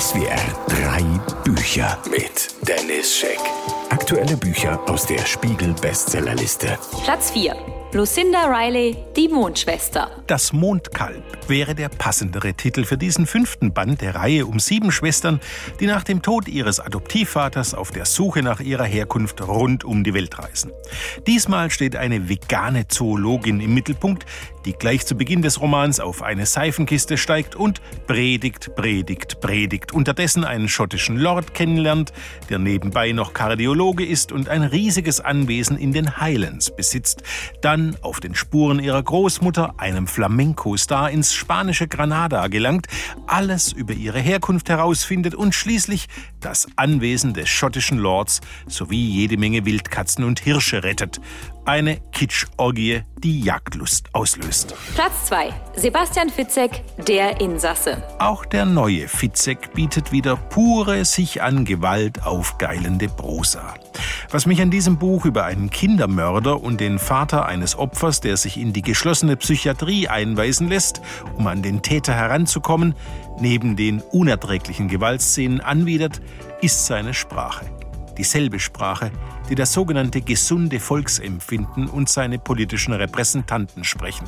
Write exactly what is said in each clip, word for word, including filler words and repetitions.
S W R drei Bücher mit Dennis Scheck. Aktuelle Bücher aus der Spiegel-Bestsellerliste. Platz vier. Lucinda Riley, die Mondschwester. Das Mondkalb wäre der passendere Titel für diesen fünften Band der Reihe um sieben Schwestern, die nach dem Tod ihres Adoptivvaters auf der Suche nach ihrer Herkunft rund um die Welt reisen. Diesmal steht eine vegane Zoologin im Mittelpunkt, die gleich zu Beginn des Romans auf eine Seifenkiste steigt und predigt, predigt, predigt. Unterdessen einen schottischen Lord kennenlernt, der nebenbei noch Kardiologe ist und ein riesiges Anwesen in den Highlands besitzt. Dann auf den Spuren ihrer Großmutter, einem Flamenco-Star, ins spanische Granada gelangt, alles über ihre Herkunft herausfindet und schließlich das Anwesen des schottischen Lords sowie jede Menge Wildkatzen und Hirsche rettet. Eine Kitschorgie, die Jagdlust auslöst. Platz zwei. Sebastian Fitzek, der Insasse. Auch der neue Fitzek bietet wieder pure, sich an Gewalt aufgeilende Prosa. Was mich an diesem Buch über einen Kindermörder und den Vater eines Opfers, der sich in die geschlossene Psychiatrie einweisen lässt, um an den Täter heranzukommen, neben den unerträglichen Gewaltszenen anwidert, ist seine Sprache. Dieselbe Sprache, die das sogenannte gesunde Volksempfinden und seine politischen Repräsentanten sprechen.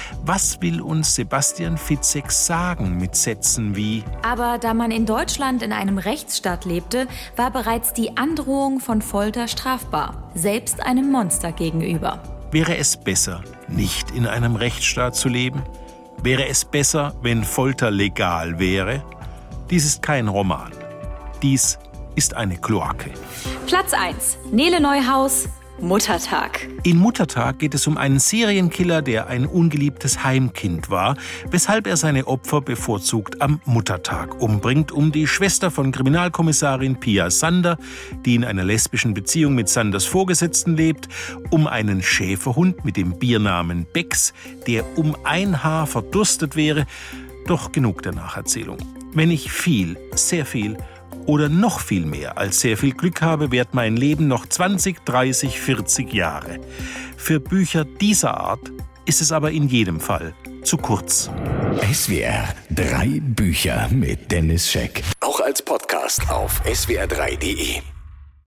Was will uns Sebastian Fitzek sagen mit Sätzen wie: Aber da man in Deutschland in einem Rechtsstaat lebte, war bereits die Androhung von Folter strafbar, selbst einem Monster gegenüber. Wäre es besser, nicht in einem Rechtsstaat zu leben? Wäre es besser, wenn Folter legal wäre? Dies ist kein Roman. Dies ist eine Kloake. Platz eins. Nele Neuhaus, Muttertag. In Muttertag geht es um einen Serienkiller, der ein ungeliebtes Heimkind war, weshalb er seine Opfer bevorzugt am Muttertag umbringt, um die Schwester von Kriminalkommissarin Pia Sander, die in einer lesbischen Beziehung mit Sanders Vorgesetzten lebt, um einen Schäferhund mit dem Biernamen Becks, der um ein Haar verdurstet wäre. Doch genug der Nacherzählung. Wenn ich viel, sehr viel oder noch viel mehr als sehr viel Glück habe, währt mein Leben noch zwanzig, dreißig, vierzig Jahre. Für Bücher dieser Art ist es aber in jedem Fall zu kurz. S W R drei Bücher mit Dennis Scheck. Auch als Podcast auf S W R drei Punkt de.